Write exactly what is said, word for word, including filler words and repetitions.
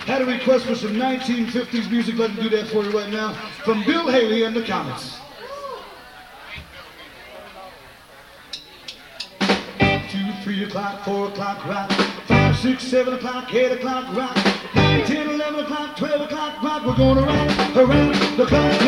had a request for some nineteen fifties music. Let me do that for you right now from Bill Haley and the Comets. Two, three o'clock, four o'clock, rock. Five, six, seven o'clock, eight o'clock, rock. Nine, ten, eleven o'clock, twelve o'clock, rock. We're gonna rock around the clock.